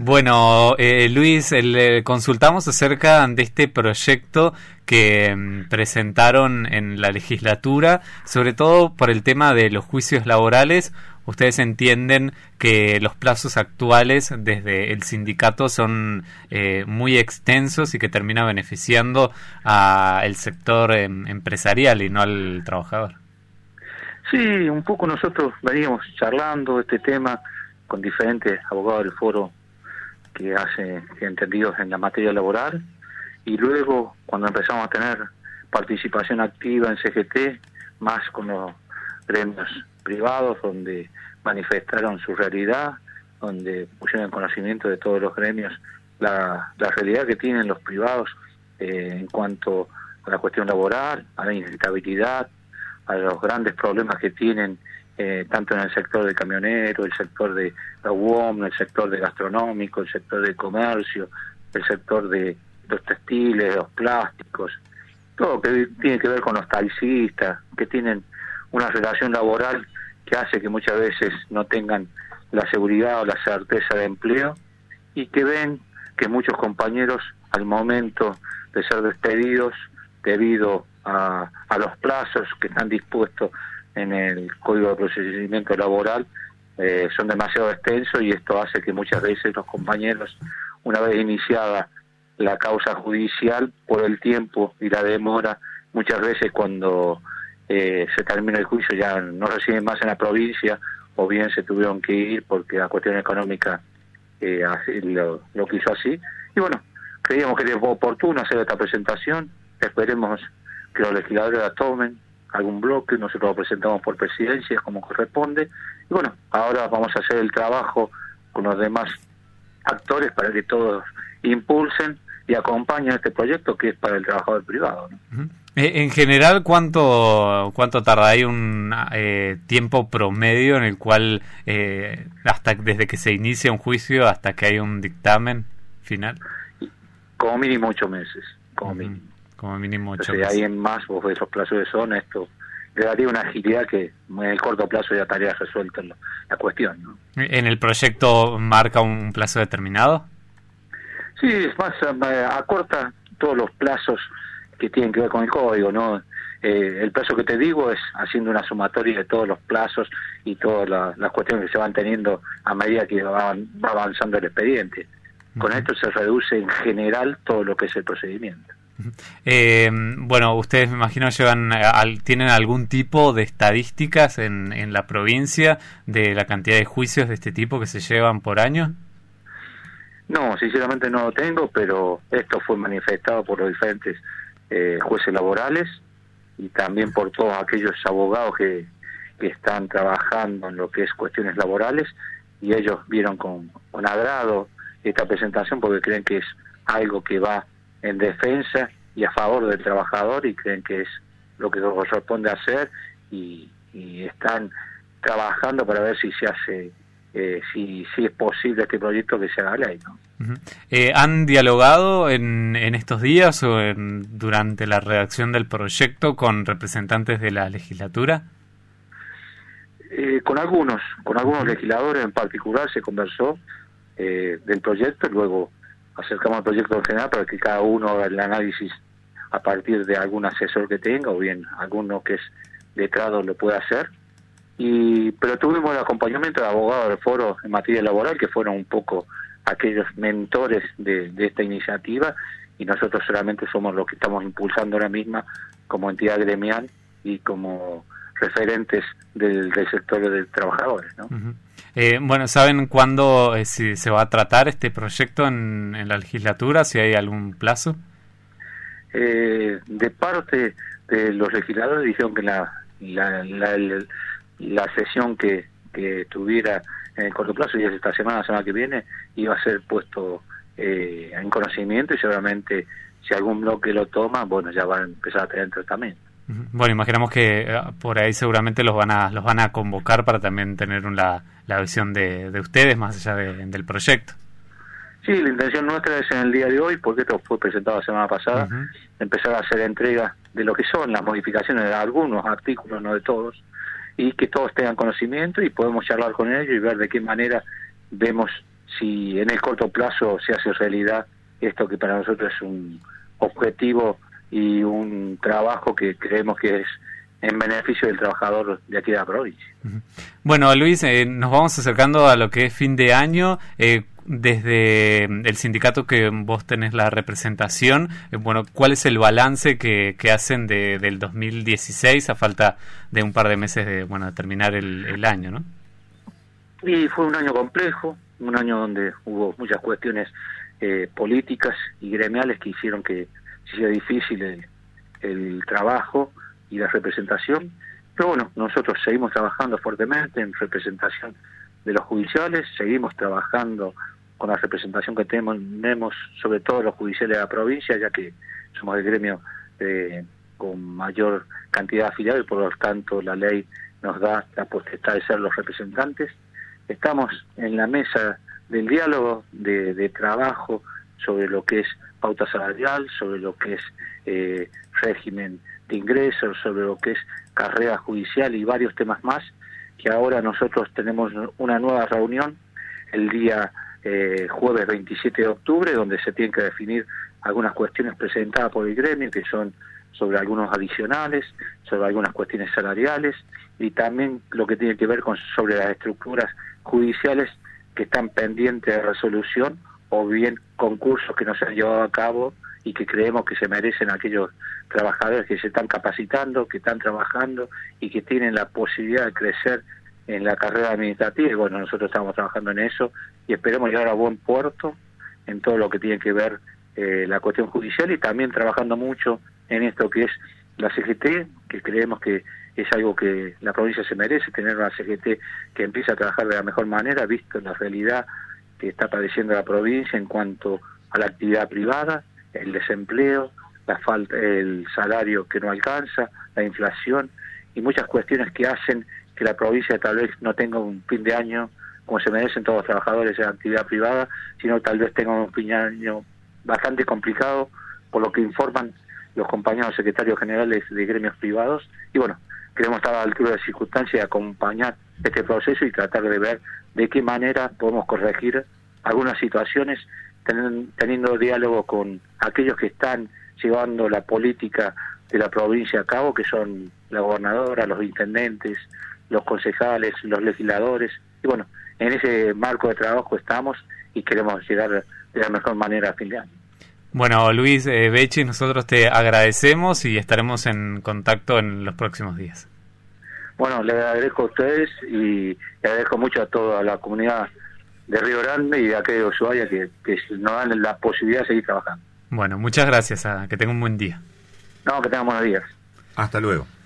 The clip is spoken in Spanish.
Bueno, Luis, consultamos acerca de este proyecto que presentaron en la legislatura, sobre todo por el tema de los juicios laborales. Ustedes entienden que los plazos actuales desde el sindicato son muy extensos y que termina beneficiando al sector empresarial y no al trabajador. Sí, un poco nosotros veníamos charlando este tema con diferentes abogados del foro que hacen entendidos en la materia laboral, y luego cuando empezamos a tener participación activa en CGT, más con los gremios privados, donde manifestaron su realidad, donde pusieron en conocimiento de todos los gremios la realidad que tienen los privados en cuanto a la cuestión laboral, a la inestabilidad, a los grandes problemas que tienen tanto en el sector del camionero, el sector de la UOM, el sector de gastronómico, el sector de comercio, el sector de los textiles, los plásticos, todo que tiene que ver con los taxistas, que tienen una relación laboral que hace que muchas veces no tengan la seguridad o la certeza de empleo, y que ven que muchos compañeros al momento de ser despedidos debido a los plazos que están dispuestos en el Código de Procedimiento Laboral son demasiado extensos, y esto hace que muchas veces los compañeros, una vez iniciada la causa judicial, por el tiempo y la demora, muchas veces cuando se termina el juicio ya no residen más en la provincia, o bien se tuvieron que ir porque la cuestión económica lo quiso así. Y bueno, creíamos que era oportuno hacer esta presentación. Esperemos que los legisladores la tomen, algún bloque, nosotros lo presentamos por presidencia como corresponde, y bueno, ahora vamos a hacer el trabajo con los demás actores para que todos impulsen y acompañen este proyecto que es para el trabajador privado, ¿no? Uh-huh. En general, ¿cuánto tarda? ¿Hay un tiempo promedio en el cual, hasta desde que se inicia un juicio hasta que hay un dictamen final? Como mínimo 8 meses, como mínimo. Como mínimo 8 Entonces, meses. ahí en más vos ves los plazos de zona, esto le daría una agilidad que en el corto plazo ya estaría resuelta la cuestión, ¿no? ¿En el proyecto marca un plazo determinado? Sí, es más, acorta todos los plazos que tienen que ver con el código, ¿no? El plazo que te digo es haciendo una sumatoria de todos los plazos y todas las cuestiones que se van teniendo a medida que va avanzando el expediente. Con esto se reduce en general todo lo que es el procedimiento. Bueno, ustedes me imagino tienen algún tipo de estadísticas en la provincia de la cantidad de juicios de este tipo que se llevan por año. No, sinceramente no lo tengo, pero esto fue manifestado por los diferentes jueces laborales y también por todos aquellos abogados que están trabajando en lo que es cuestiones laborales, y ellos vieron con agrado esta presentación porque creen que es algo que va en defensa y a favor del trabajador, y creen que es lo que corresponde hacer, y están trabajando para ver si se hace, si es posible este proyecto que se haga ley, ¿no? Uh-huh. ¿Han dialogado en estos días o durante la redacción del proyecto con representantes de la legislatura? Con algunos legisladores en particular se conversó del proyecto, luego acercamos al proyecto en general para que cada uno haga el análisis a partir de algún asesor que tenga, o bien alguno que es letrado lo pueda hacer, pero tuvimos el acompañamiento de abogados del foro en materia laboral, que fueron un poco aquellos mentores de esta iniciativa, y nosotros solamente somos los que estamos impulsando ahora misma como entidad gremial y como referentes del sector de trabajadores, ¿no? Uh-huh. Bueno, ¿saben cuándo si se va a tratar este proyecto en la legislatura? ¿Si hay algún plazo? De parte de los legisladores dijeron que la sesión que tuviera en el corto plazo, y es esta semana, la semana que viene, iba a ser puesto en conocimiento, y seguramente si algún bloque lo toma, bueno, ya van a empezar a tener tratamiento. Bueno, imaginamos que por ahí seguramente los van a convocar para también tener la visión de ustedes más allá del proyecto. Sí, la intención nuestra es en el día de hoy, porque esto fue presentado la semana pasada, empezar a hacer entrega de lo que son las modificaciones de algunos artículos, no de todos, y que todos tengan conocimiento y podemos charlar con ellos y ver de qué manera vemos si en el corto plazo se hace realidad esto que para nosotros es un objetivo y un trabajo que creemos que es en beneficio del trabajador de aquí de la provincia. Bueno, Luis, nos vamos acercando a lo que es fin de año. Desde el sindicato que vos tenés la representación, bueno, ¿cuál es el balance que hacen del 2016 a falta de un par de meses de terminar el año, ¿no? Y fue un año complejo, un año donde hubo muchas cuestiones políticas y gremiales que hicieron que se hiciera difícil el trabajo y la representación, pero bueno, nosotros seguimos trabajando fuertemente en representación de los judiciales, seguimos trabajando con la representación que tenemos sobre todo los judiciales de la provincia, ya que somos el gremio con mayor cantidad de afiliados y por lo tanto la ley nos da la potestad de ser los representantes. Estamos en la mesa del diálogo de trabajo sobre lo que es pauta salarial, sobre lo que es régimen de ingresos, sobre lo que es carrera judicial y varios temas más, que ahora nosotros tenemos una nueva reunión el día jueves 27 de octubre, donde se tienen que definir algunas cuestiones presentadas por el gremio, que son sobre algunos adicionales, sobre algunas cuestiones salariales, y también lo que tiene que ver sobre las estructuras judiciales que están pendientes de resolución, o bien concursos que no se han llevado a cabo y que creemos que se merecen aquellos trabajadores que se están capacitando, que están trabajando y que tienen la posibilidad de crecer en la carrera administrativa. Y bueno, nosotros estamos trabajando en eso y esperemos llegar a buen puerto en todo lo que tiene que ver la cuestión judicial, y también trabajando mucho en esto que es la CGT, que creemos que es algo que la provincia se merece, tener una CGT que empiece a trabajar de la mejor manera, visto la realidad que está padeciendo la provincia en cuanto a la actividad privada, el desempleo, la falta, el salario que no alcanza, la inflación y muchas cuestiones que hacen que la provincia tal vez no tenga un fin de año como se merecen todos los trabajadores de la actividad privada, sino tal vez tenga un fin de año bastante complicado, por lo que informan los compañeros secretarios generales de gremios privados. Y bueno, queremos estar a la altura de las circunstancias y acompañar este proceso y tratar de ver de qué manera podemos corregir algunas situaciones, teniendo diálogo con aquellos que están llevando la política de la provincia a cabo, que son la gobernadora, los intendentes, los concejales, los legisladores. Y bueno, en ese marco de trabajo estamos y queremos llegar de la mejor manera a fin de año. Bueno, Luis Becci, nosotros te agradecemos y estaremos en contacto en los próximos días. Bueno, le agradezco a ustedes y le agradezco mucho a toda la comunidad de Río Grande y de aquí de Ushuaia que nos dan la posibilidad de seguir trabajando. Bueno, muchas gracias. Que tenga un buen día. No, que tengan buenos días. Hasta luego.